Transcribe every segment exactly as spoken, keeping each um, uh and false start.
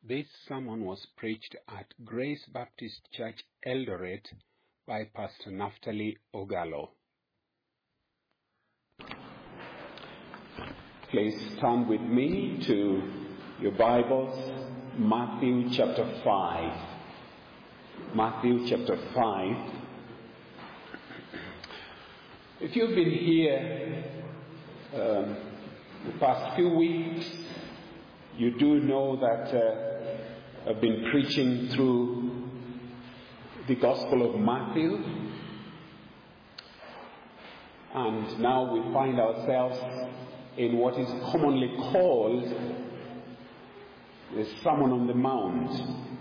This sermon was preached at Grace Baptist Church, Eldoret, by Pastor Naftali Ogalo. Please turn with me to your Bibles, Matthew chapter five. Matthew chapter five. If you've been here um, the past few weeks, you do know that uh, I've been preaching through the Gospel of Matthew, and now we find ourselves in what is commonly called the Sermon on the Mount.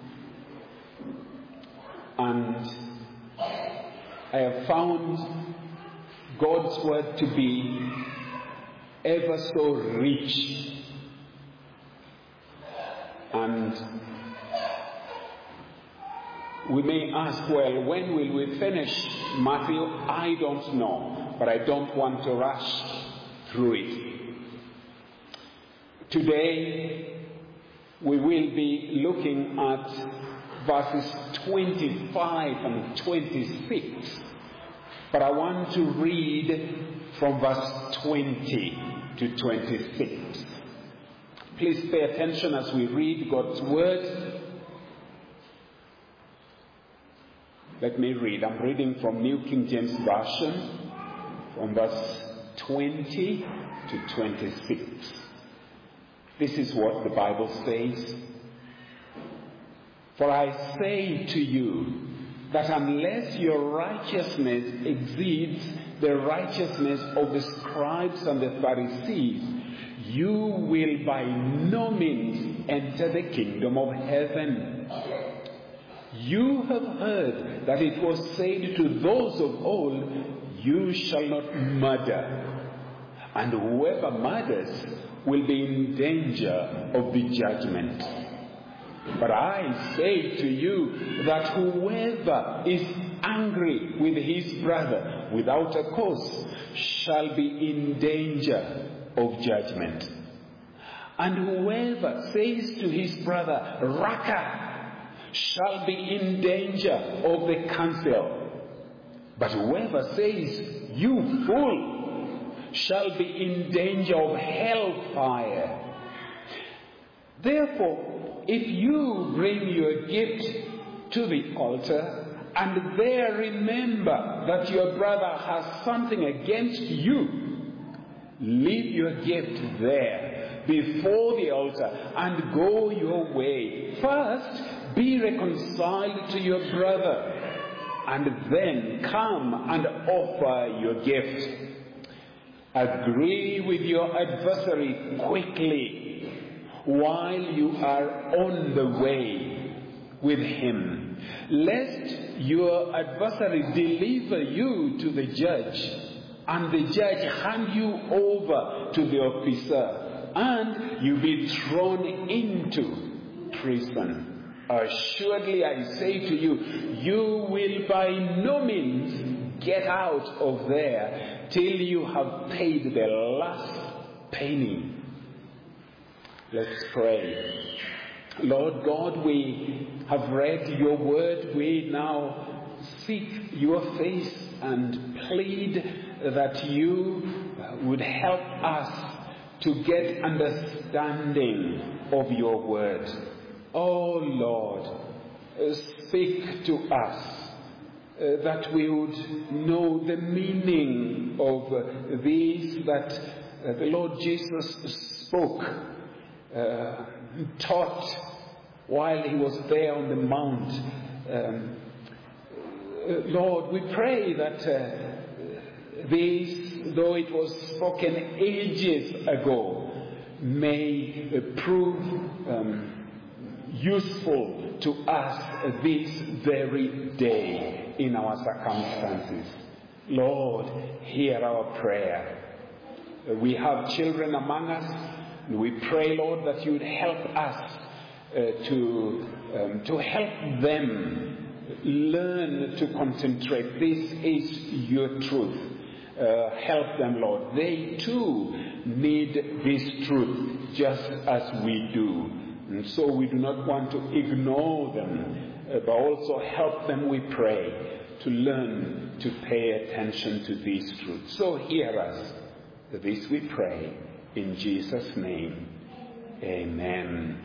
And I have found God's Word to be ever so rich. And we may ask, well, when will we finish Matthew? I don't know, but I don't want to rush through it. Today, we will be looking at verses twenty-five and twenty-six, but I want to read from verse twenty to twenty-six. Please pay attention as we read God's Word. Let me read. I'm reading from New King James Version, from verse twenty to twenty-six. This is what the Bible says. For I say to you that unless your righteousness exceeds the righteousness of the scribes and the Pharisees, you will by no means enter the kingdom of heaven. You have heard that it was said to those of old, you shall not murder, and whoever murders will be in danger of the judgment. But I say to you that whoever is angry with his brother without a cause shall be in danger of judgment. And whoever says to his brother, Raka, shall be in danger of the council. But whoever says, you fool, shall be in danger of hellfire. Therefore, if you bring your gift to the altar, and there remember that your brother has something against you, leave your gift there before the altar and go your way. First, be reconciled to your brother, and then come and offer your gift. Agree with your adversary quickly while you are on the way with him, lest your adversary deliver you to the judge, and the judge hand you over to the officer, and you be thrown into prison. Assuredly, I say to you, you will by no means get out of there till you have paid the last penny. Let's pray. Lord God, we have read your word. We now seek your face and plead that you would help us to get understanding of your word. Oh Lord, speak to us uh, that we would know the meaning of uh, these that uh, the Lord Jesus spoke, uh, taught while he was there on the mount. Um, uh, Lord, we pray that uh, these, though it was spoken ages ago, may uh, prove um, useful to us this very day in our circumstances. Lord, hear our prayer. We have children among us, and we pray, Lord, that you would help us uh, to, um, to help them learn to concentrate. This is your truth. Uh, help them, Lord. They too need this truth just as we do. And so we do not want to ignore them, uh, but also help them, we pray, to learn to pay attention to these truths. So hear us. This we pray in Jesus' name. Amen.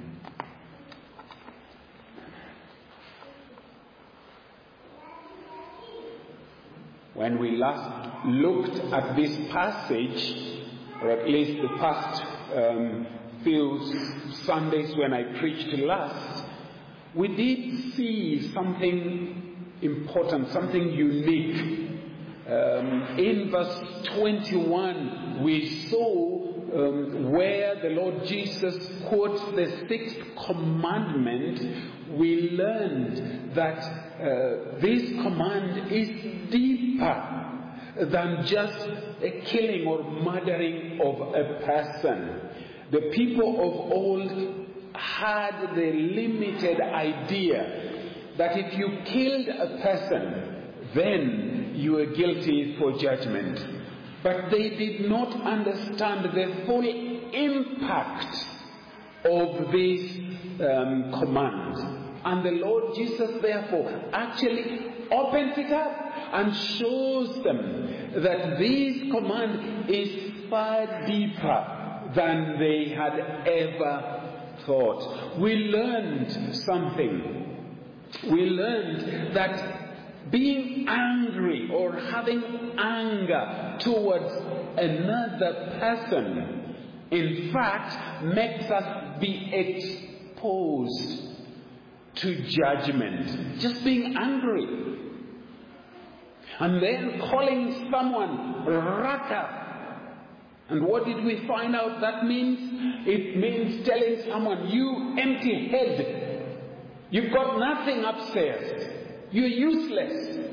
When we last looked at this passage, or at least the past um, few Sundays when I preached last, we did see something important, something unique. Um, in verse twenty-one, we saw um, where the Lord Jesus quotes the sixth commandment. We learned that uh, this command is deeper than just a killing or murdering of a person. The people of old had the limited idea that if you killed a person, then you were guilty for judgment. But they did not understand the full impact of this um, command. And the Lord Jesus, therefore, actually opens it up and shows them that this command is far deeper than they had ever thought. We learned something. We learned that being angry or having anger towards another person, in fact, makes us be exposed to judgment. Just being angry. And then calling someone raka. And what did we find out that means? It means telling someone, you empty head. You've got nothing upstairs. You're useless.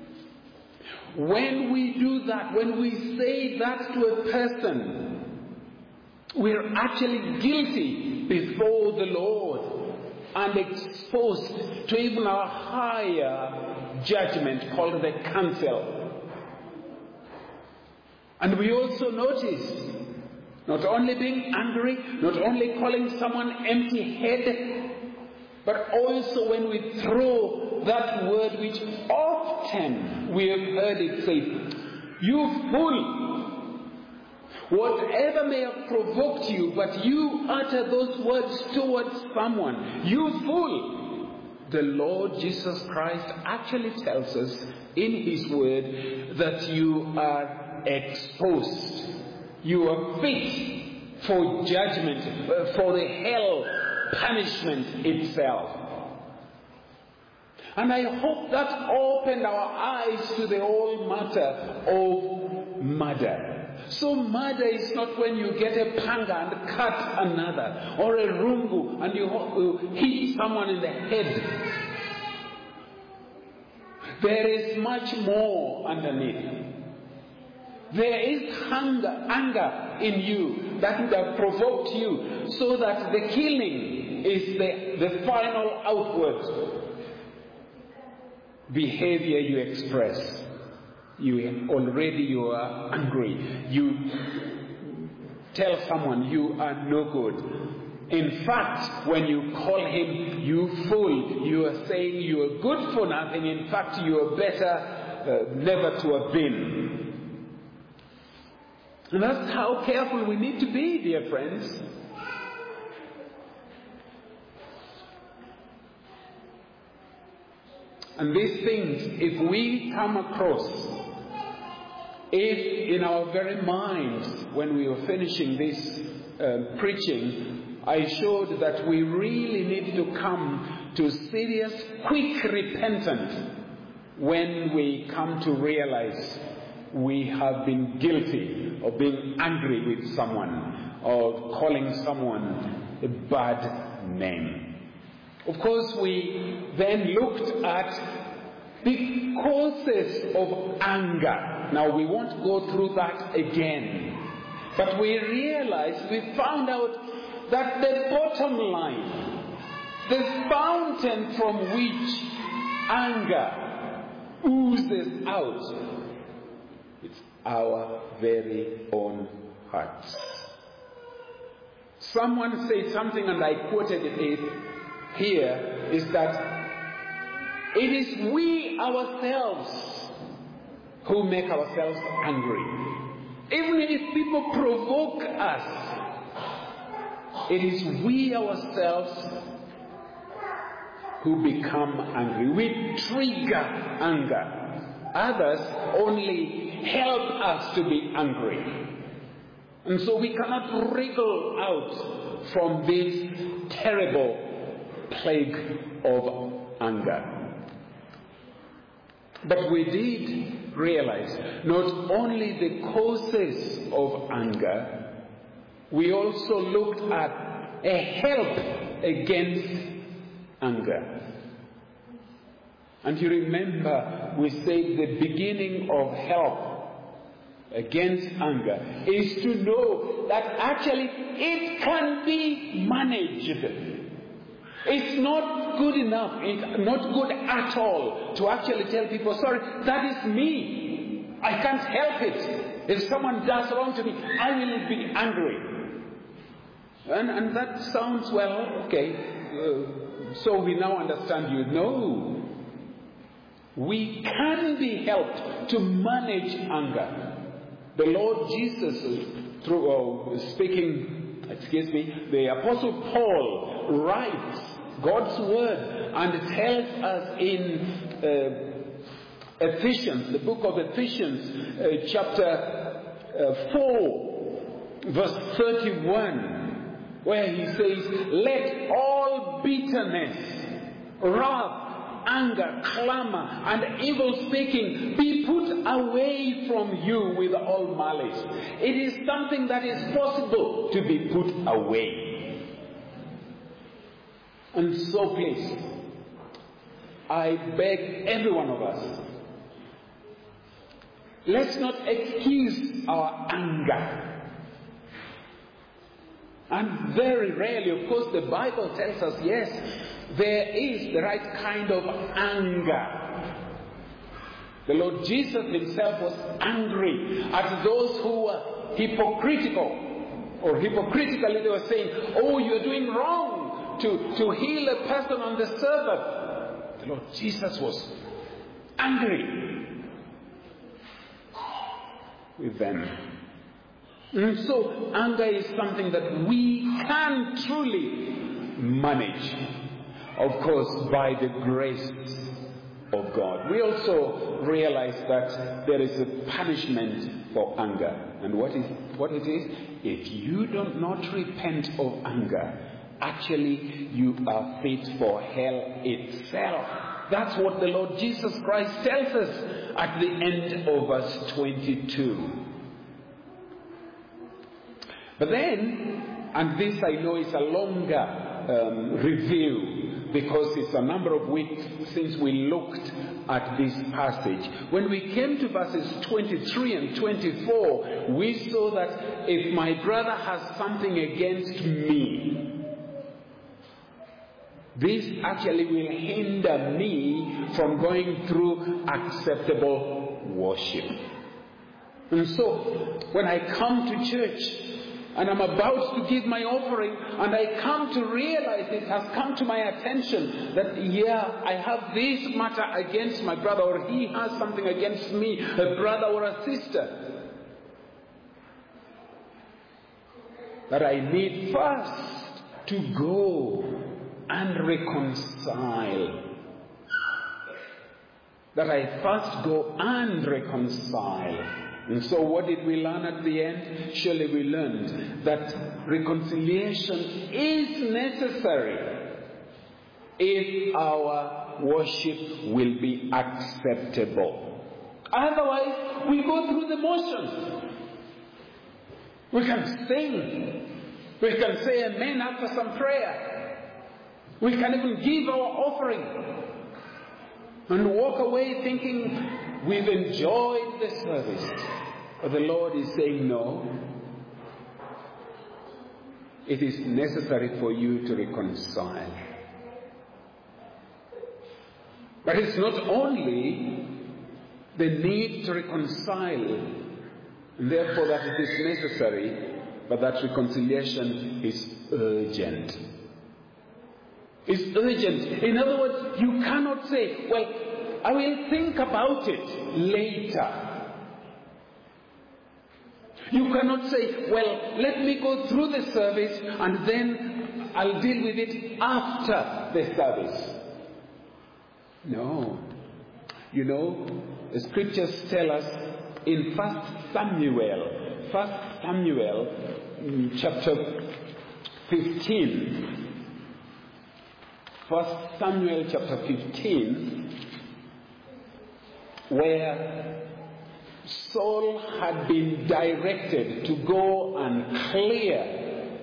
When we do that, when we say that to a person, we're actually guilty before the Lord and exposed to even a higher judgment called the council. And we also notice, not only being angry, not only calling someone empty-headed, but also when we throw that word which often we have heard it say, you fool! Whatever may have provoked you, but you utter those words towards someone, you fool! The Lord Jesus Christ actually tells us in His word that you are exposed. You are fit for judgment, for the hell punishment itself. And I hope that opened our eyes to the whole matter of murder. So murder is not when you get a panga and cut another, or a rungu and you hit someone in the head. There is much more underneath. There is hunger, anger in you that would have provoked you, so that the killing is the, the final outward behavior you express. You already you are angry. You tell someone you are no good. In fact, when you call him you fool, you are saying you are good for nothing. In fact, you are better uh, never to have been. And that's how careful we need to be, dear friends. And these things, if we come across, if in our very minds, when we were finishing this uh, preaching, I showed that we really need to come to serious, quick repentance when we come to realize we have been guilty of being angry with someone or calling someone a bad name. Of course, we then looked at the causes of anger. Now, we won't go through that again. But we realized, we found out that the bottom line, the fountain from which anger oozes out, it's our very own hearts. someone said something, and I quoted it here, is that it is we ourselves who make ourselves angry. Even if people provoke us, it is we ourselves who become angry. We trigger anger. Others only help us to be angry. And so we cannot wriggle out from this terrible plague of anger. But we did realize not only the causes of anger, we also looked at a help against anger. And you remember we said the beginning of help against anger is to know that actually it can be managed. It's not good enough, it's not good at all to actually tell people, sorry, that is me. I can't help it. If someone does wrong to me, I will be angry. And, and that sounds, well, okay, uh, so we now understand you. No. We can be helped to manage anger. The Lord Jesus, through uh, speaking, excuse me, the Apostle Paul writes God's word and tells us in uh, Ephesians, the book of Ephesians, uh, chapter uh, four, verse thirty-one, where he says, let all bitterness, wrath, anger, clamor, and evil speaking be put away from you with all malice. It is something that is possible to be put away. And so please, I beg every one of us, let's not excuse our anger. And very rarely, of course, the Bible tells us, yes, there is the right kind of anger. The Lord Jesus himself was angry at those who were hypocritical, or hypocritically they were saying, oh, you're doing wrong to, to heal a person on the Sabbath. The Lord Jesus was angry with them. And so anger is something that we can truly manage, of course, by the grace of God. We also realize that there is a punishment for anger. And what is what it is? If you do not repent of anger, actually you are fit for hell itself. That's what the Lord Jesus Christ tells us at the end of verse twenty-two. But then, and this I know is a longer um, review because it's a number of weeks since we looked at this passage. When we came to verses twenty-three and twenty-four, we saw that if my brother has something against me, this actually will hinder me from going through acceptable worship. And so, when I come to church, and I'm about to give my offering, and I come to realize it has come to my attention that, yeah, I have this matter against my brother, or he has something against me, a brother or a sister, that I need first to go and reconcile. That I first go and reconcile. And so what did we learn at the end? Surely we learned that reconciliation is necessary if our worship will be acceptable. Otherwise, we go through the motions. We can sing. We can say amen after some prayer. We can even give our offering and walk away thinking we've enjoyed the service. But the Lord is saying, no. It is necessary for you to reconcile. But it's not only the need to reconcile, and therefore that it is necessary, but that reconciliation is urgent. It's urgent. In other words, you cannot say, well, I will think about it later. You cannot say, well, let me go through the service and then I'll deal with it after the service. No. You know, the scriptures tell us in First Samuel, First Samuel chapter fifteen, First Samuel chapter fifteen, where Saul had been directed to go and clear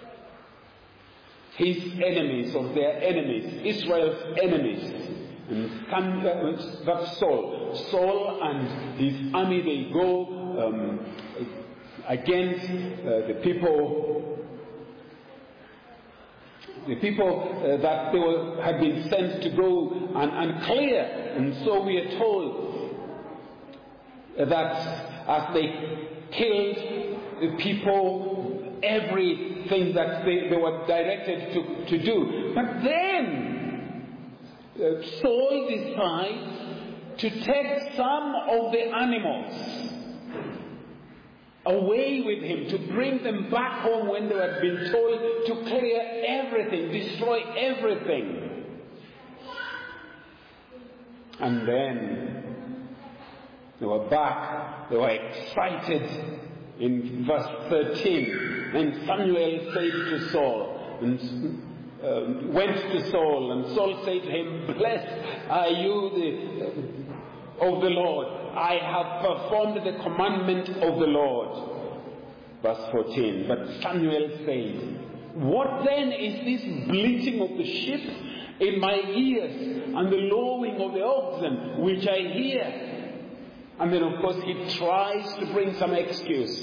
his enemies of their enemies, Israel's enemies. And Samuel, that's Saul. Saul and his army, they go um, against uh, the people, the people uh, that they were, had been sent to go and, and clear. And so we are told that as they killed the people, everything that they, they were directed to, to do. But then uh, Saul decides to take some of the animals away with him, to bring them back home when they had been told to clear everything, destroy everything. And then they were back, they were excited. In verse thirteen, and Samuel said to Saul, and uh, went to Saul, and Saul said to him, blessed are you the, of the Lord. I have performed the commandment of the Lord. Verse fourteen, but Samuel said, what then is this bleating of the sheep in my ears, and the lowing of the oxen which I hear? And then, of course, he tries to bring some excuse.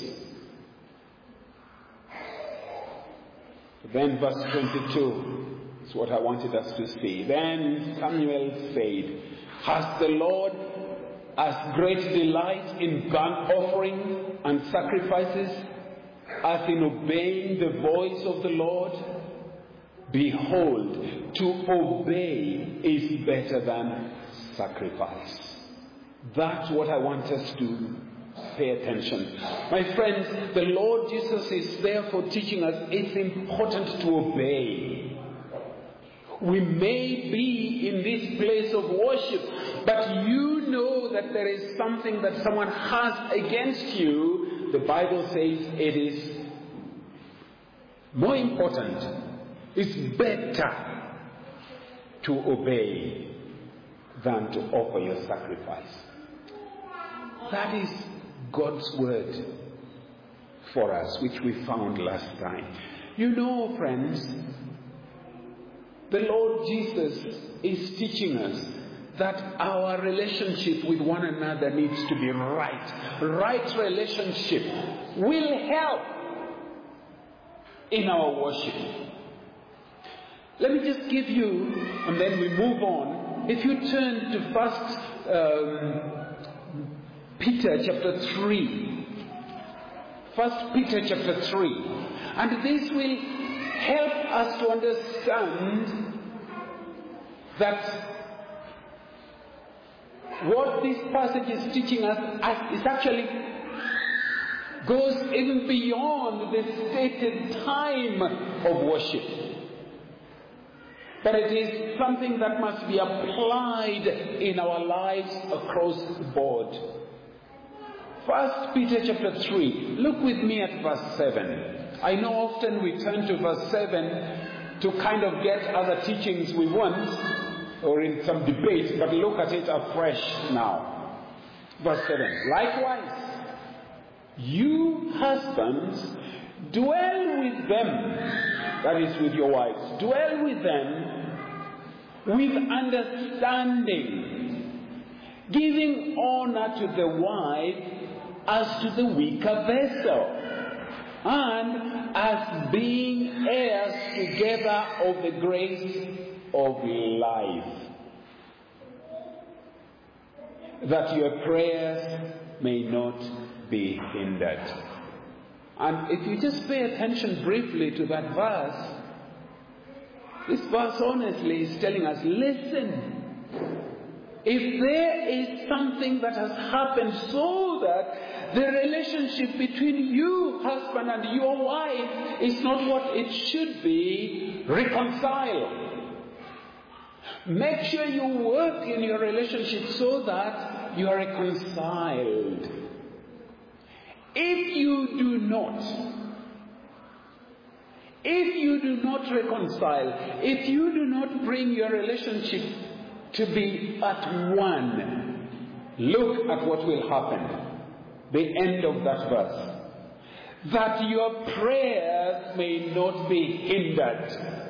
But then verse twenty-two is what I wanted us to see. Then Samuel said, has the Lord as great delight in burnt offering and sacrifices as in obeying the voice of the Lord? Behold, to obey is better than sacrifice. That's what I want us to pay attention. My friends, the Lord Jesus is therefore teaching us it's important to obey. We may be in this place of worship, but you know that there is something that someone has against you. The Bible says it is more important, it's better to obey than to offer your sacrifice. That is God's word for us, which we found last time. You know, friends, the Lord Jesus is teaching us that our relationship with one another needs to be right. Right relationship will help in our worship. Let me just give you, and then we move on. If you turn to first um, Peter chapter three. First Peter chapter three. And this will help us to understand that what this passage is teaching us is actually goes even beyond the stated time of worship. But it is something that must be applied in our lives across the board. First Peter chapter three. Look with me at verse seven. I know often we turn to verse seven to kind of get other teachings we want, or in some debate, but look at it afresh now. Verse seven. Likewise, you husbands, dwell with them, that is with your wives, dwell with them with understanding, giving honor to the wife as to the weaker vessel, and as being heirs together of the grace of life, that your prayers may not be hindered. And if you just pay attention briefly to that verse, this verse honestly is telling us, listen, if there is something that has happened so that the relationship between you, husband, and your wife is not what it should be, reconcile. Make sure you work in your relationship so that you are reconciled. If you do not, if you do not reconcile, if you do not bring your relationship to be at one, look at what will happen. The end of that verse. That your prayers may not be hindered.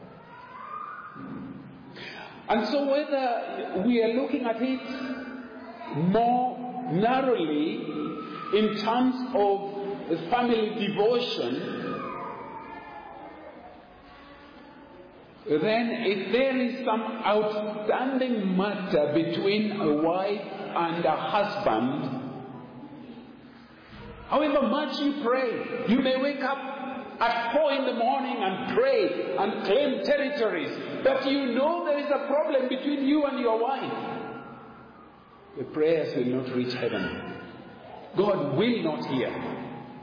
And so whether we are looking at it more narrowly in terms of family devotion, then if there is some outstanding matter between a wife and a husband, however much you pray, you may wake up at four in the morning and pray and claim territories, but you know there is a problem between you and your wife. The prayers will not reach heaven. God will not hear.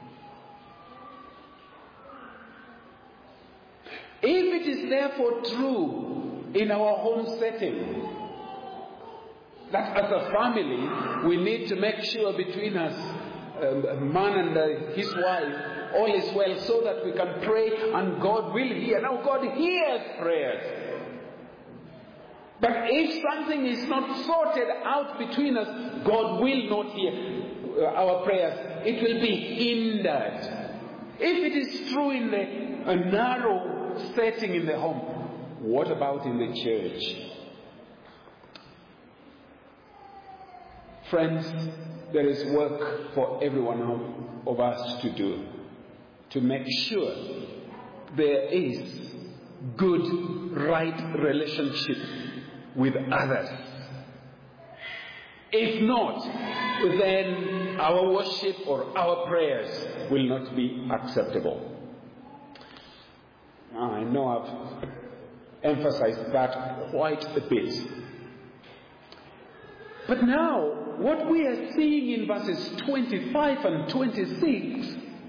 If it is therefore true in our home setting that as a family we need to make sure between us, um, a man and uh, his wife, all is well so that we can pray and God will hear. Now God hears prayers. But if something is not sorted out between us, God will not hear our prayers. It will be hindered. If it is true in the a narrow setting in the home, what about in the church? Friends, there is work for every one of, of us to do to make sure there is good, right relationship with others. If not, then our worship or our prayers will not be acceptable. I know I've emphasized that quite a bit. But now, what we are seeing in verses twenty-five and twenty-six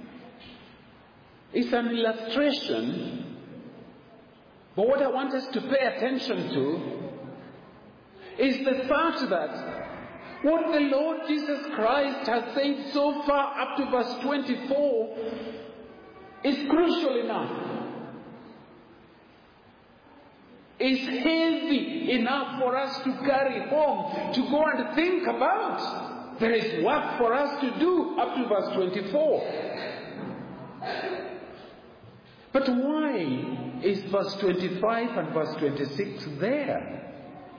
is an illustration. But what I want us to pay attention to is the fact that what the Lord Jesus Christ has said so far up to verse twenty-four is crucial enough. Is heavy enough for us to carry home, to go and think about. There is work for us to do up to verse twenty-four. But why is verse twenty-five and verse twenty-six there?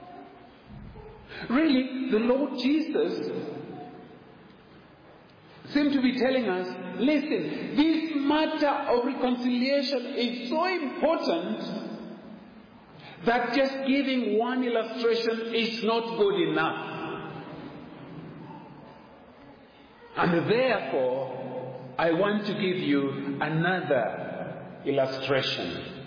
Really, the Lord Jesus seemed to be telling us, listen, this matter of reconciliation is so important that just giving one illustration is not good enough. And therefore, I want to give you another illustration.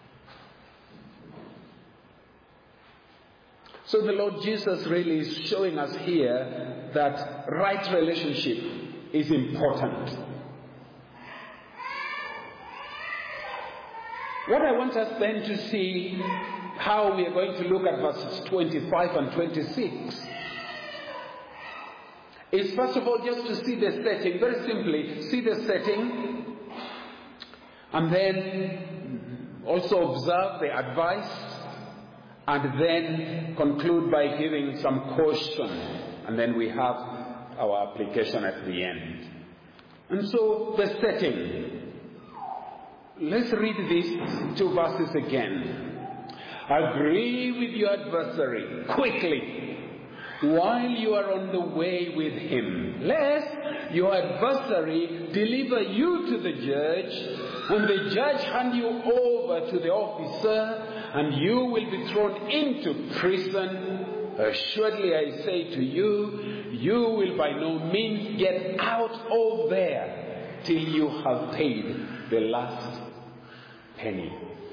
So the Lord Jesus really is showing us here that right relationship is important. What I want us then to see, how we are going to look at verses twenty-five and twenty-six, is first of all just to see the setting, very simply, see the setting, and then also observe the advice, and then conclude by giving some caution, and then we have our application at the end. And so, the setting. Let's read these two verses again. Agree with your adversary quickly while you are on the way with him, lest your adversary deliver you to the judge, and the judge hand you over to the officer, and you will be thrown into prison. Assuredly I say to you, you will by no means get out of there till you have paid the last penny.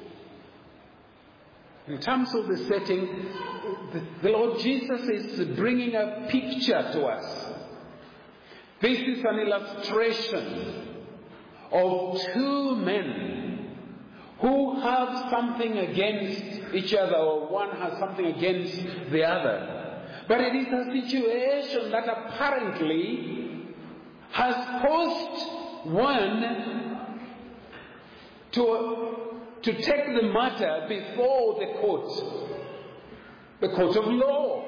In terms of the setting, the Lord Jesus is bringing a picture to us. This is an illustration of two men who have something against each other, or one has something against the other. But it is a situation that apparently has caused one to, to take the matter before the court, the court of law.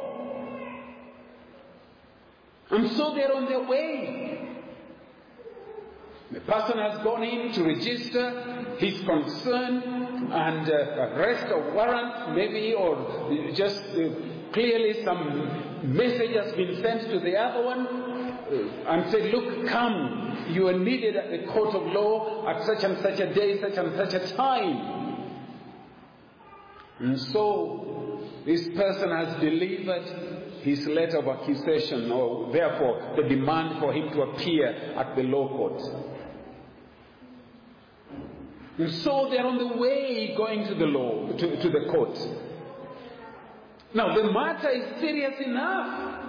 And so they're on their way. The person has gone in to register his concern and uh, arrest or warrant maybe, or just uh, clearly some message has been sent to the other one uh, and said, look, come, you are needed at the court of law at such and such a day, such and such a time. And so this person has delivered his letter of accusation, or therefore the demand for him to appear at the law court. And so they're on the way going to the law, to, to the court. Now the matter is serious enough.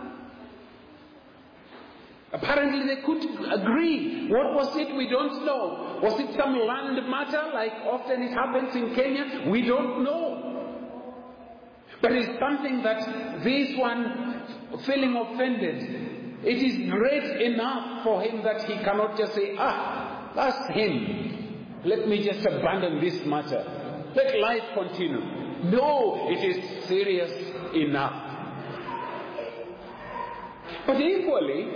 Apparently they couldn't agree. What was it? We don't know. Was it some land matter like often it happens in Kenya? We don't know. But it's something that this one, feeling offended, it is great enough for him that he cannot just say, ah, that's him. Let me just abandon this matter. Let life continue. No, it is serious enough. But equally,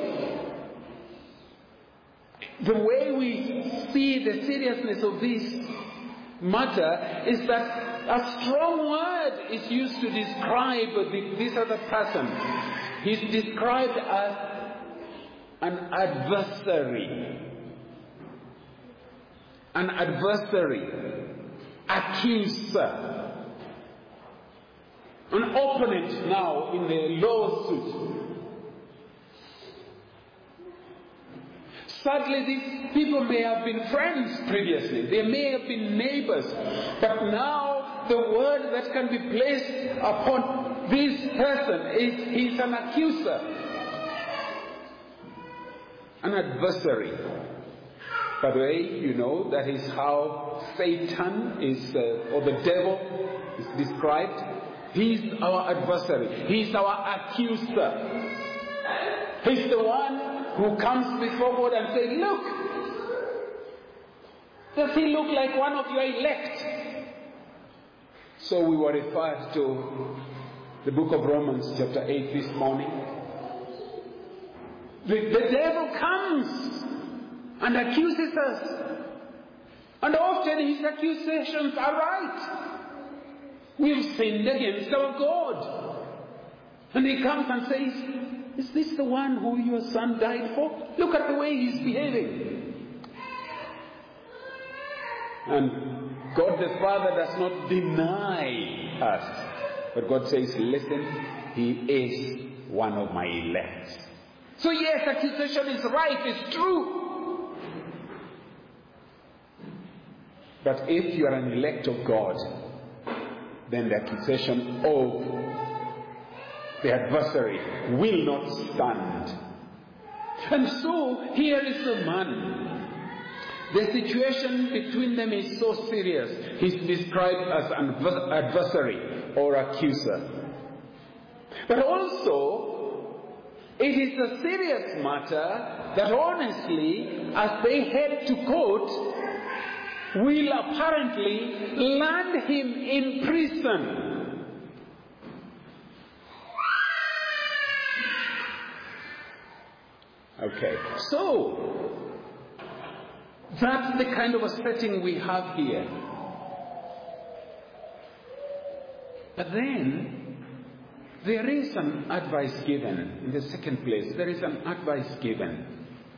the way we see the seriousness of this matter is that a strong word is used to describe this other person. He's described as an adversary. An adversary, accuser, an opponent now in the lawsuit. Sadly, these people may have been friends previously. They may have been neighbors. But now the word that can be placed upon this person is he's an accuser, an adversary. By the way, you know, that is how Satan is, uh, or the devil is described. He's our adversary. He's our accuser. He's the one who comes before God and says, look, does he look like one of your elect? So we were referred to the book of Romans chapter eight this morning. The, the devil comes and accuses us. And often his accusations are right. We've sinned against our God. And he comes and says, is this the one who your son died for? Look at the way he's behaving. And God the Father does not deny us. But God says, listen, he is one of my elect. So yes, accusation is right, it's true. But if you are an elect of God, then the accusation of the adversary will not stand. And so here is the man. The situation between them is so serious. He's described as an adversary or accuser. But also, it is a serious matter that honestly, as they head to court, will apparently land him in prison. Okay, so that's the kind of a setting we have here. But then there is an advice given. In the second place, there is an advice given.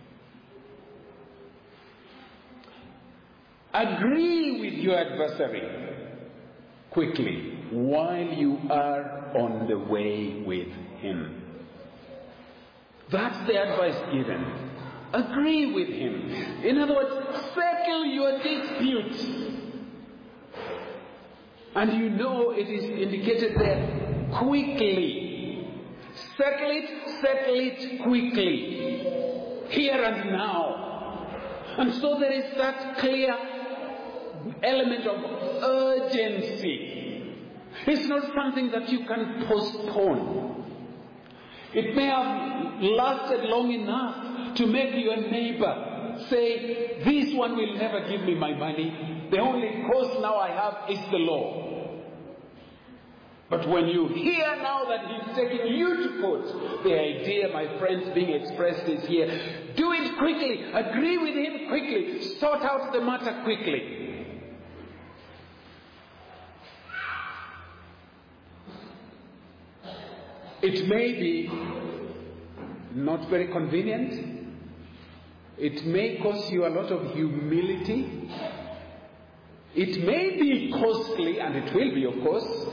Agree with your adversary quickly while you are on the way with him. That's the advice given. Agree with him. In other words, settle your dispute. And you know it is indicated there, quickly. Settle it, settle it quickly. Here and now. And so there is that clear element of urgency. It's not something that you can postpone. It may have lasted long enough to make your neighbor say, this one will never give me my money. The only cause now I have is the law. But when you hear now that he's taking you to court, the idea, my friends, being expressed is here. Do it quickly. Agree with him quickly. Sort out the matter quickly. It may be not very convenient. It may cost you a lot of humility. It may be costly, and it will be, of course.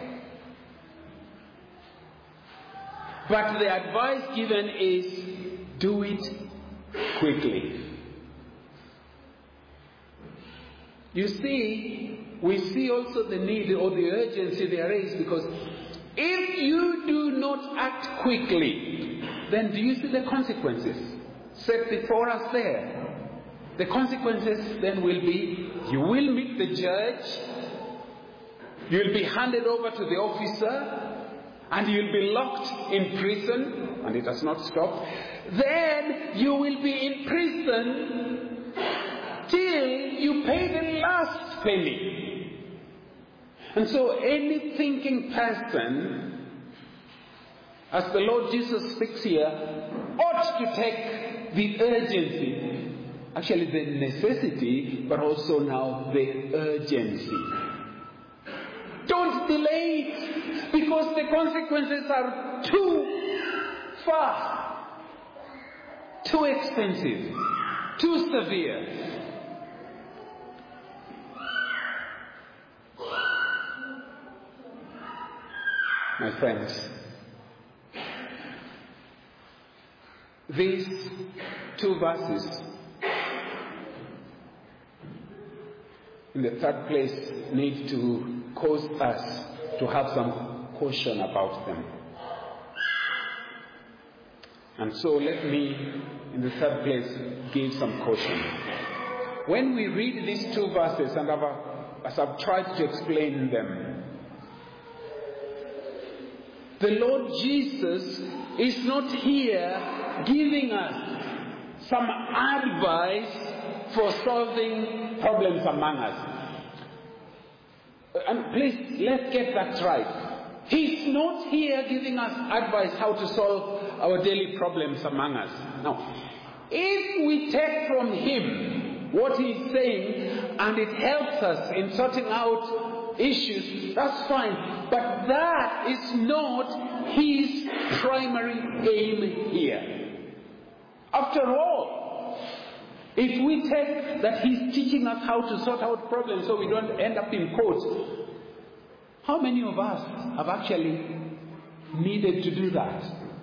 But the advice given is, do it quickly. You see, we see also the need or the urgency there is, because if you do not act quickly, then do you see the consequences set before us there? The consequences then will be, you will meet the judge, you will be handed over to the officer, and you'll be locked in prison, and it has not stopped. Then you will be in prison till you pay the last penny. And so any thinking person, as the Lord Jesus speaks here, ought to take the urgency, actually the necessity, but also now the urgency. Don't delay it, because the consequences are too far, too expensive, too severe. My friends, these two verses, in the third place, need to cause us to have some caution about them. And so let me, in the third place, give some caution. When we read these two verses, and as I've tried to explain them, the Lord Jesus is not here giving us some advice for solving problems among us. And please, let's get that right. He's not here giving us advice how to solve our daily problems among us. Now, if we take from him what he's saying and it helps us in sorting out issues, that's fine. But that is not his primary aim here. After all, if we take that he's teaching us how to sort out problems so we don't end up in court, how many of us have actually needed to do that?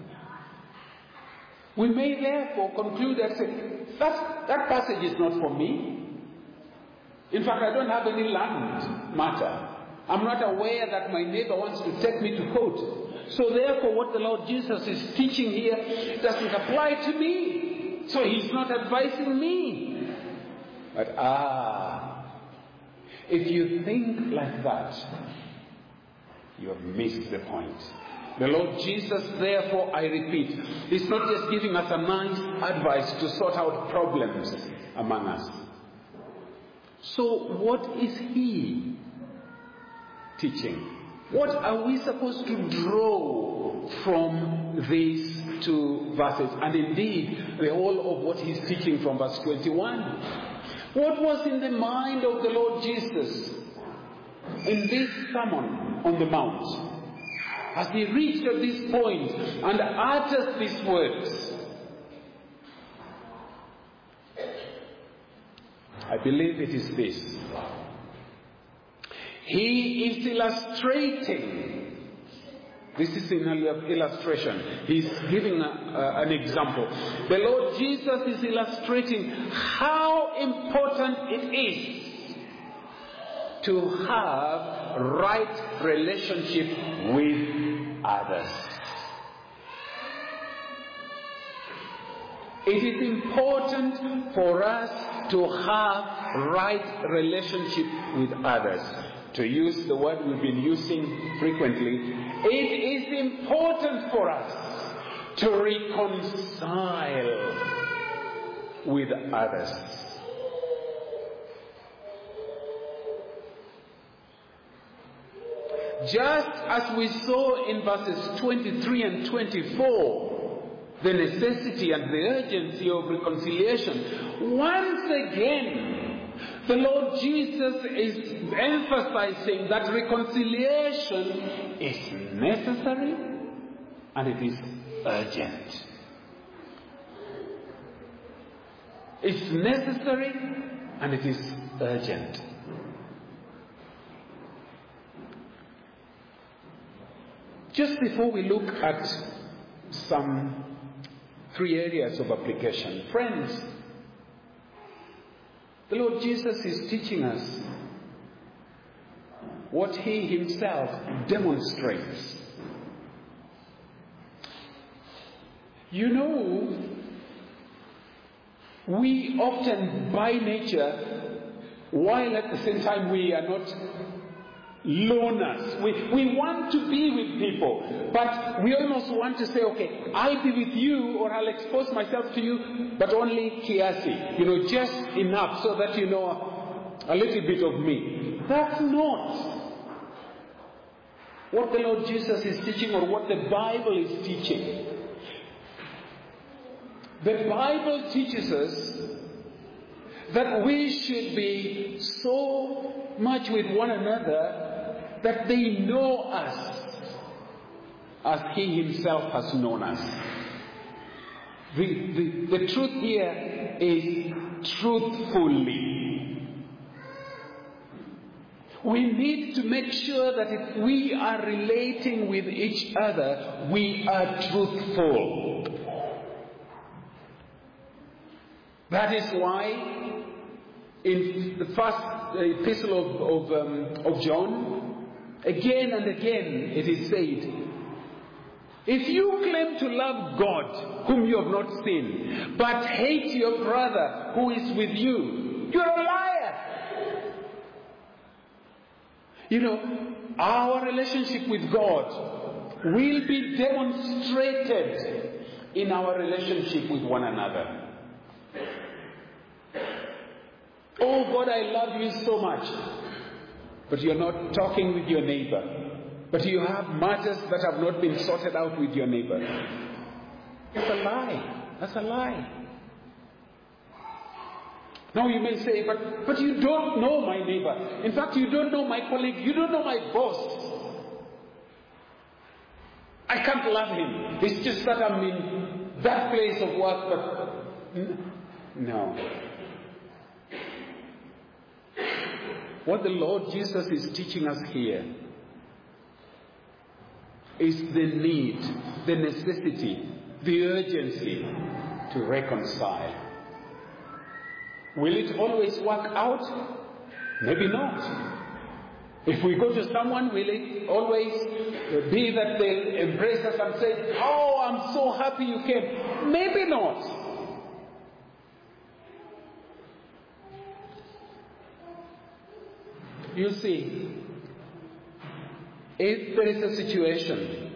We may therefore conclude that that, that passage is not for me. In fact, I don't have any land matter. I'm not aware that my neighbor wants to take me to court. So therefore, what the Lord Jesus is teaching here doesn't apply to me. So he's not advising me. But ah, if you think like that, you have missed the point. The Lord Jesus, therefore, I repeat, is not just giving us a nice advice to sort out problems among us. So what is he teaching? What are we supposed to draw from these two verses? And indeed, the whole of what he's teaching from verse twenty-one. What was in the mind of the Lord Jesus in this Sermon on the Mount? As he reached at this point and utters these words, I believe it is this. He is illustrating This is in an illustration. He's giving a, uh, an example. The Lord Jesus is illustrating how important it is to have right relationship with others. It is important for us to have right relationship with others. To use the word we've been using frequently, it is important for us to reconcile with others. Just as we saw in verses twenty-three and twenty-four, the necessity and the urgency of reconciliation, once again, the Lord Jesus is emphasizing that reconciliation is necessary and it is urgent. It's necessary and it is urgent. Just before we look at some three areas of application, friends, the Lord Jesus is teaching us what He Himself demonstrates. You know, we often by nature, while at the same time we are not loners, we, we want to be with people, but we almost want to say, okay, I'll be with you or I'll expose myself to you, but only kiasi, you know, just enough so that you know a little bit of me. That's not what the Lord Jesus is teaching or what the Bible is teaching. The Bible teaches us that we should be so much with one another that they know us as He Himself has known us. The, the, the truth here is truthfully. We need to make sure that if we are relating with each other, we are truthful. That is why in the first epistle of, of, um, of John, again and again it is said, if you claim to love God, whom you have not seen, but hate your brother who is with you, you're a liar. You know, our relationship with God will be demonstrated in our relationship with one another. Oh God, I love you so much. But you're not talking with your neighbor. But you have matters that have not been sorted out with your neighbor. That's a lie. That's a lie. Now you may say, but, but you don't know my neighbor. In fact, you don't know my colleague. You don't know my boss. I can't love him. It's just that I'm in that place of work. But no. What the Lord Jesus is teaching us here is the need, the necessity, the urgency to reconcile. Will it always work out? Maybe not. If we go to someone, will it always be that they'll embrace us and say, oh, I'm so happy you came? Maybe not. You see, if there is a situation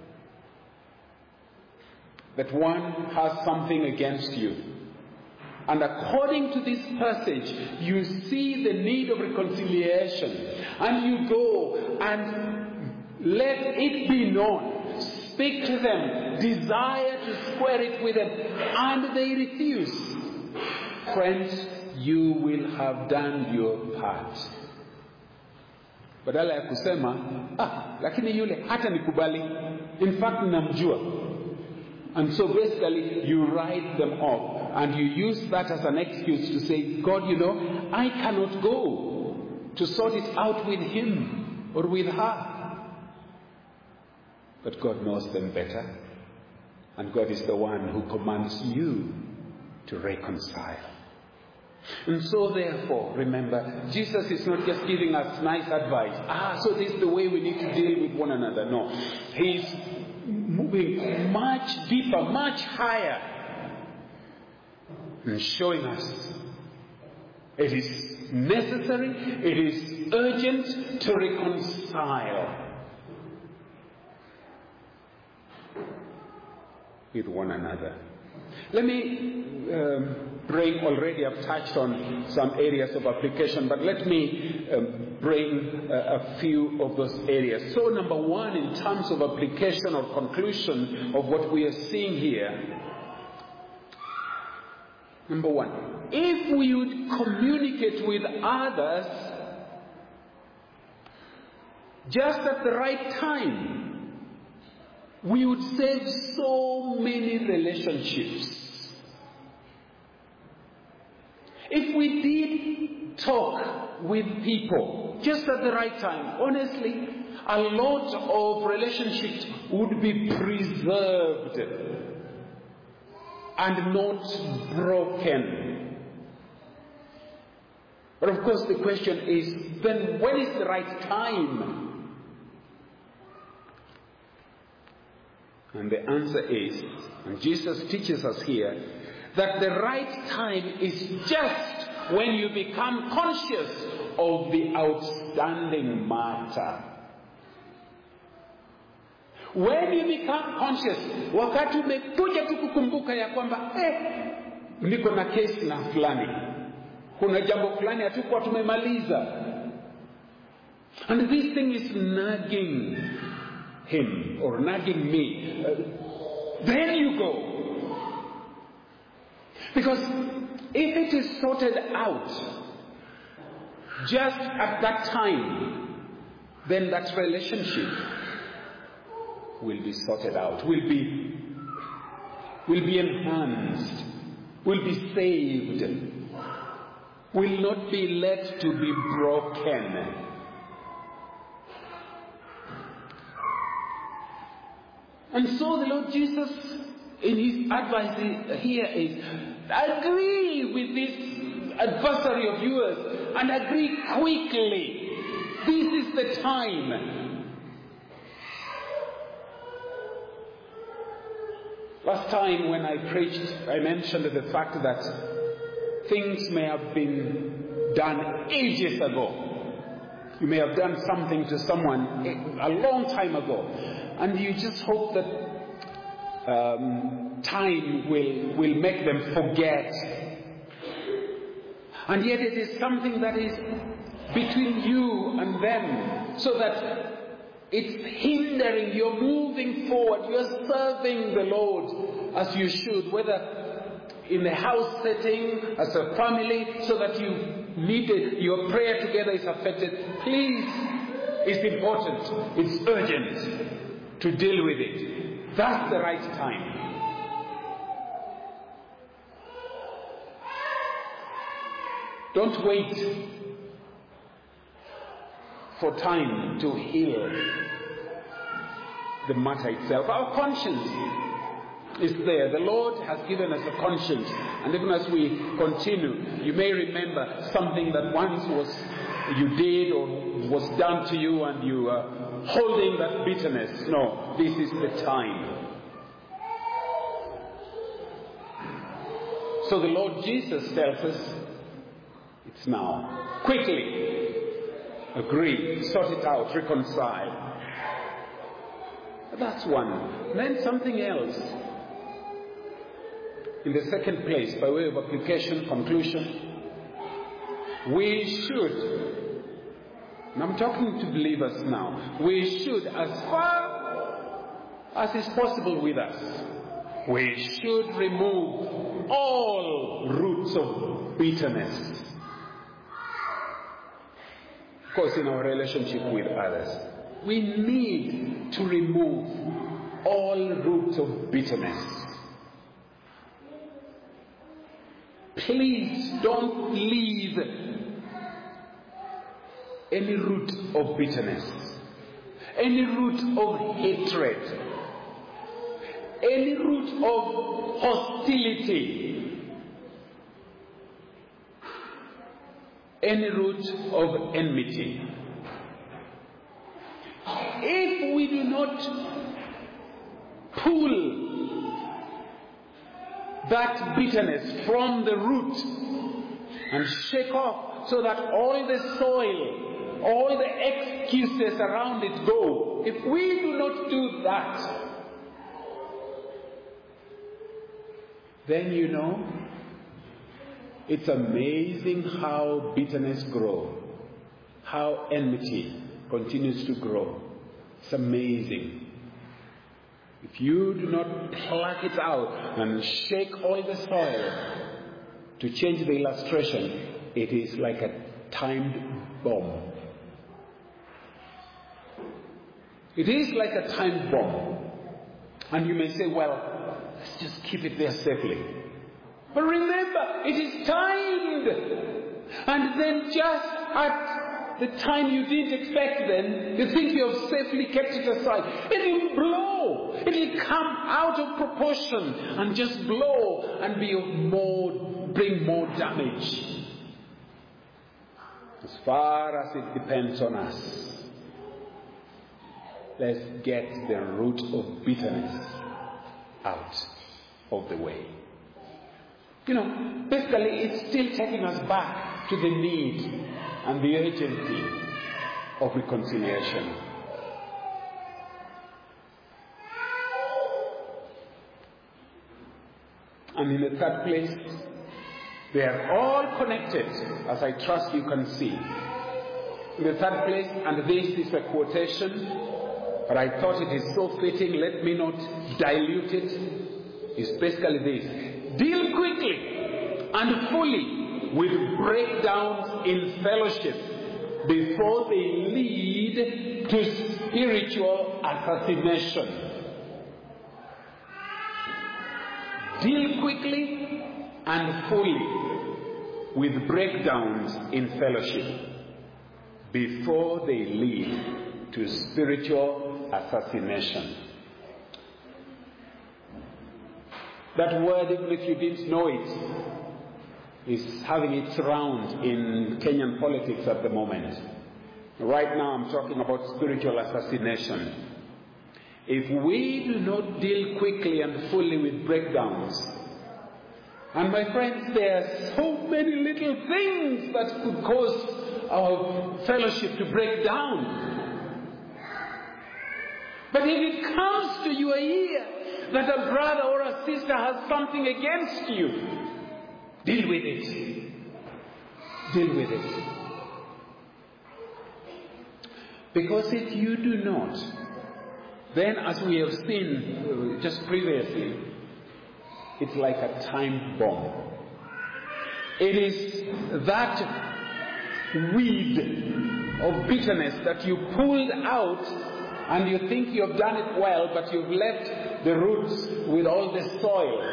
that one has something against you, and according to this passage, you see the need of reconciliation, and you go and let it be known, speak to them, desire to square it with them, and they refuse, friends, you will have done your part. Badala ya kusema, ah, lakini yule hata nikubali, in fact namjua. And so basically you write them off and you use that as an excuse to say, God, you know, I cannot go to sort it out with him or with her. But God knows them better. And God is the one who commands you to reconcile. And so therefore, remember, Jesus is not just giving us nice advice. Ah, so this is the way we need to deal with one another. No. He's moving much deeper, much higher, and showing us it is necessary, it is urgent to reconcile with one another. Let me um, bring, already I've touched on some areas of application, but let me um, bring uh, a few of those areas. So number one, in terms of application or conclusion of what we are seeing here, number one, if we would communicate with others just at the right time, we would save so many relationships. If we did talk with people just at the right time, honestly, a lot of relationships would be preserved and not broken. But of course the question is, then when is the right time? And the answer is, and Jesus teaches us here, that the right time is just when you become conscious of the outstanding matter. When you become conscious, wakati umekuja tu kukumbuka ya kwamba eh, niko na kesi na fulani, kuna jambo fulani hatukuwa tumemaliza, and this thing is nagging him or nagging me, uh, then you go. Because if it is sorted out just at that time, then that relationship will be sorted out, will be, will be enhanced, will be saved, will not be let to be broken. And so the Lord Jesus, in his advice here is, agree with this adversary of yours and agree quickly. This is the time. Last time when I preached, I mentioned the fact that things may have been done ages ago. You may have done something to someone a long time ago, and you just hope that um, time will, will make them forget. And yet it is something that is between you and them, so that it's hindering your moving forward. You're serving the Lord as you should, whether in a house setting, as a family, so that you need it, your prayer together is affected. Please, it's important, it's urgent to deal with it. That's the right time. Don't wait for time to heal the matter itself. Our conscience is there. The Lord has given us a conscience. And even as we continue, you may remember something that once was you did or was done to you, and you are holding that bitterness. No, this is the time. So the Lord Jesus tells us, it's now. Quickly. Agree. Sort it out. Reconcile. That's one. Then something else. In the second place, by way of application, conclusion, we should, and I'm talking to believers now, we should, as far as is possible with us, we should remove all roots of bitterness. Of course, in our relationship with others, we need to remove all roots of bitterness. Please don't leave any root of bitterness, any root of hatred, any root of hostility, any root of enmity. If we do not pull that bitterness from the root and shake off so that all the soil, all the excuses around it go, if we do not do that, then you know, it's amazing how bitterness grows, how enmity continues to grow. It's amazing. If you do not pluck it out and shake all the soil, to change the illustration, it is like a timed bomb. It is like a timed bomb. And you may say, well, let's just keep it there safely. But remember, it is timed. And then just at the time you didn't expect then, you think you have safely kept it aside. It will blow. It will come out of proportion and just blow and be of more, bring more damage. As far as it depends on us, let's get the root of bitterness out of the way. You know, basically it's still taking us back to the need and the urgency of reconciliation. And in the third place, they are all connected, as I trust you can see. In the third place, and this is a quotation, but I thought it is so fitting, let me not dilute it, is basically this: deal quickly and fully with breakdowns in fellowship before they lead to spiritual assassination. Deal quickly and fully with breakdowns in fellowship before they lead to spiritual assassination. That word, even if you didn't know it, is having its round in Kenyan politics at the moment. Right now I'm talking about spiritual assassination. If we do not deal quickly and fully with breakdowns, and my friends, there are so many little things that could cause our fellowship to break down. But if it comes to your ear that a brother or a sister has something against you, deal with it. Deal with it. Because if you do not, then as we have seen just previously, it's like a time bomb. It is that weed of bitterness that you pulled out and you think you have done it well, but you've left the roots with all the soil.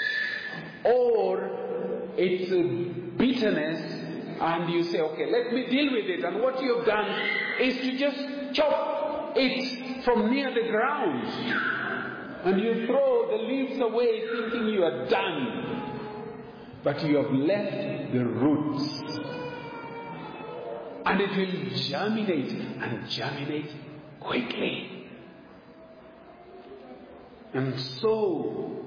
Or it's a bitterness and you say, okay, let me deal with it. And what you have done is to just chop it from near the ground. And you throw the leaves away thinking you are done. But you have left the roots. And it will germinate and germinate quickly. And so,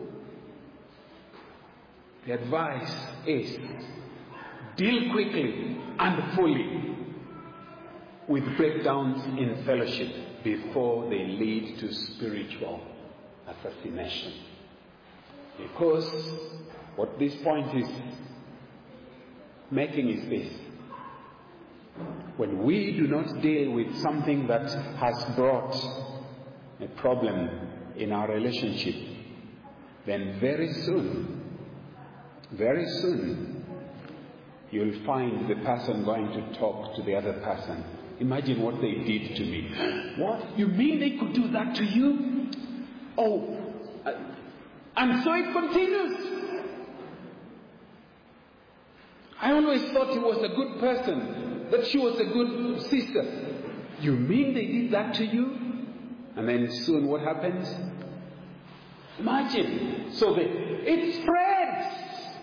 the advice is, deal quickly and fully with breakdowns in fellowship before they lead to spiritual assassination. Because what this point is making is this: when we do not deal with something that has brought a problem in our relationship, then very soon, very soon, you'll find the person going to talk to the other person. Imagine what they did to me. What? You mean they could do that to you? Oh, uh, and so it continues. I always thought he was a good person, that she was a good sister. You mean they did that to you? And then soon what happens? Imagine. So the, it spreads.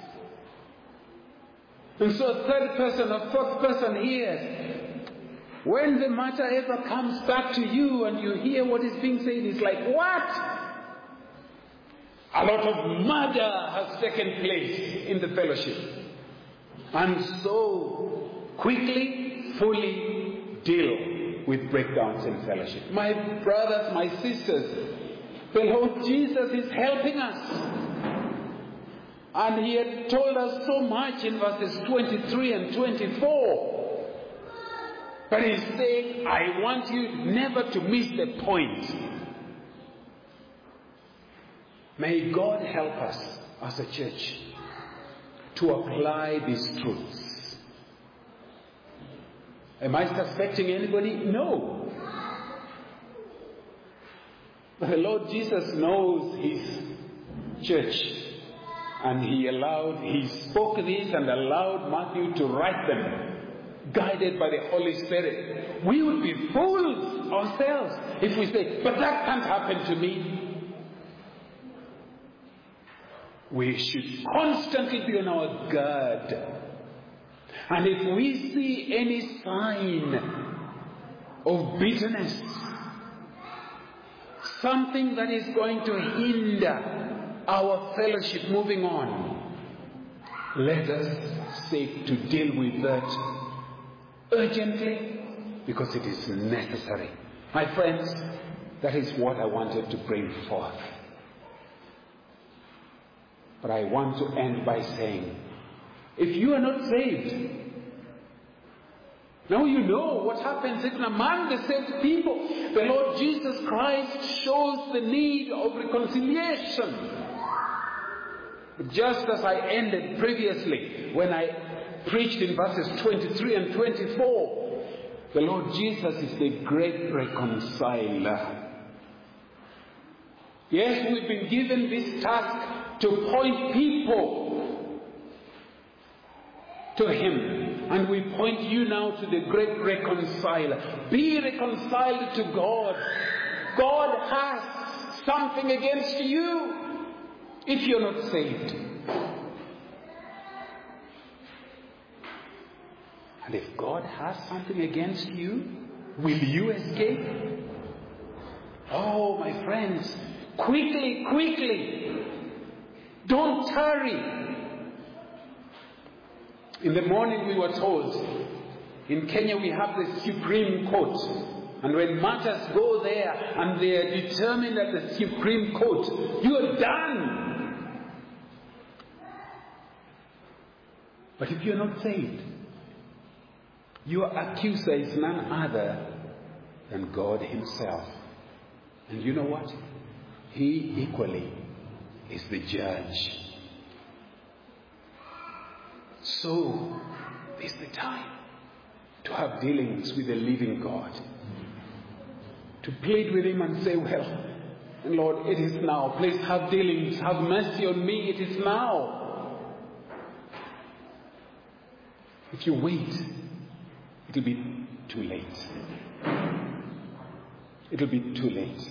And so a third person, a fourth person hears. When the matter ever comes back to you and you hear what is being said, it's like, what? A lot of murder has taken place in the fellowship. And so quickly, fully deal with breakdowns in fellowship. My brothers, my sisters, the Lord Jesus is helping us. And He had told us so much in verses twenty-three and twenty-four. But He's saying, I want you never to miss the point. May God help us as a church to apply these truths. Am I suspecting anybody? No. But the Lord Jesus knows His church. And He allowed, He spoke this and allowed Matthew to write them, guided by the Holy Spirit. We would be fools ourselves if we say, but that can't happen to me. We should constantly be on our guard. And if we see any sign of bitterness, something that is going to hinder our fellowship moving on, let us seek to deal with that urgently, because it is necessary. My friends, that is what I wanted to bring forth. But I want to end by saying, if you are not saved, now you know what happens even among the saved people. The Lord Jesus Christ shows the need of reconciliation. Just as I ended previously when I preached in verses twenty-three and twenty-four, the Lord Jesus is the great reconciler. Yes, we've been given this task to point people to Him. And we point you now to the great reconciler. Be reconciled to God. God has something against you if you're not saved. And if God has something against you, will you escape? Oh, my friends, quickly, quickly. Don't tarry. In the morning we were told, in Kenya we have the Supreme Court. And when matters go there and they are determined at the Supreme Court, you are done. But if you're not saved, your accuser is none other than God Himself. And you know what? He equally is the judge. So, this is the time to have dealings with the living God. To plead with Him and say, well, Lord, it is now. Please have dealings. Have mercy on me. It is now. If you wait, it will be too late. It will be too late.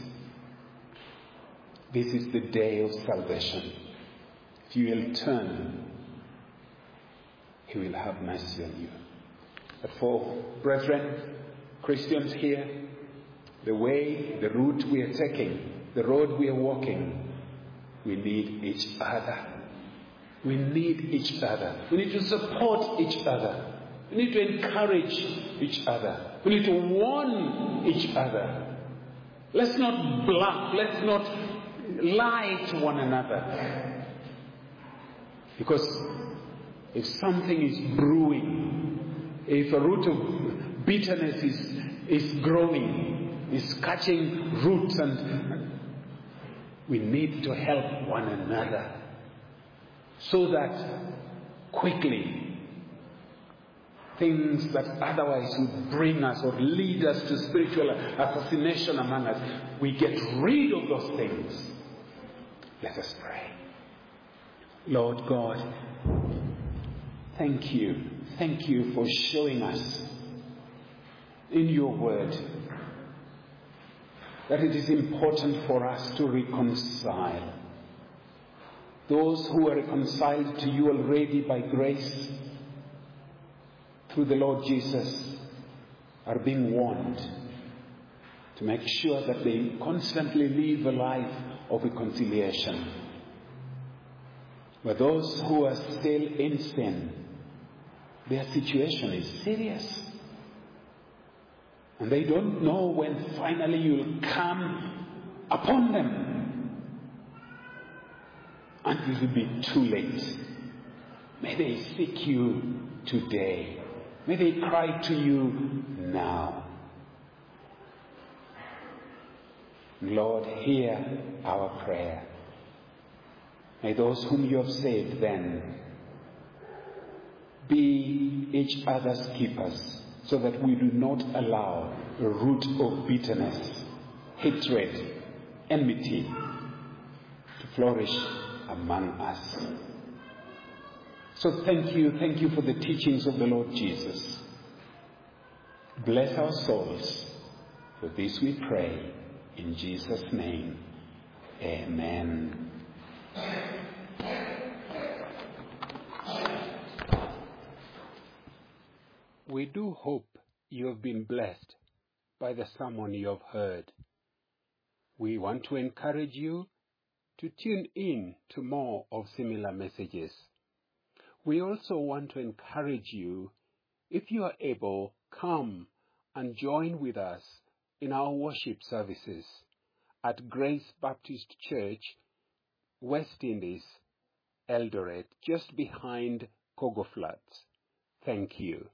This is the day of salvation. If you will turn, He will have mercy on you. But for brethren, Christians here, the way, the route we are taking, the road we are walking, we need each other. We need each other. We need to support each other. We need to encourage each other. We need to warn each other. Let's not bluff. Let's not lie to one another. Because if something is brewing, if a root of bitterness is, is growing, is catching roots, and we need to help one another so that quickly things that otherwise would bring us or lead us to spiritual assassination among us, we get rid of those things. Let us pray. Lord God, thank you. Thank you for showing us in your word that it is important for us to reconcile. Those who are reconciled to you already by grace through the Lord Jesus are being warned to make sure that they constantly live a life of reconciliation. But those who are still in sin, their situation is serious. And they don't know when finally you'll come upon them. And it will be too late. May they seek you today. May they cry to you now. Lord, hear our prayer. May those whom you have saved then be each other's keepers, so that we do not allow a root of bitterness, hatred, enmity to flourish among us. So thank you, thank you for the teachings of the Lord Jesus. Bless our souls. For this we pray in Jesus' name. Amen. We do hope you have been blessed by the sermon you have heard. We want to encourage you to tune in to more of similar messages. We also want to encourage you, if you are able, come and join with us in our worship services at Grace Baptist Church, West Indies, Eldoret, just behind Kogo Flats. Thank you.